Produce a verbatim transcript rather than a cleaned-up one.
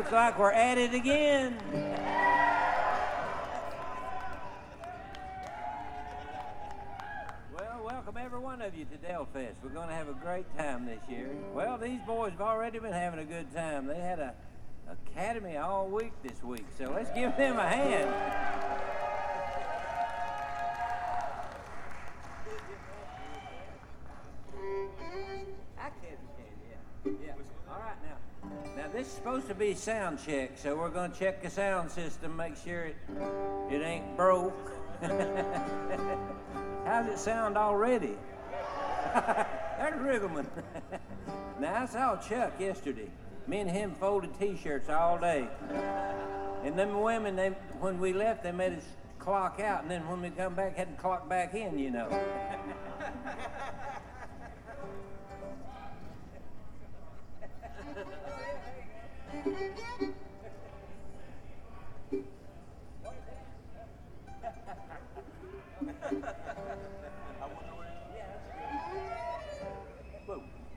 Looks like we're at it again. Well, welcome every one of you to Delfest. We're going to have a great time this year. Well, these boys have already been having a good time. They had a academy all week this week, so let's give them a hand. I can, yeah. Yeah. All right, now. Now, this is supposed to be sound check, so we're going to check the sound system, make sure it, it ain't broke. How's it sound already? There's Riggleman. Now, I saw Chuck yesterday. Me and him folded T-shirts all day. And them women, they, when we left, they made us clock out, and then when we come back, had to clock back in, you know.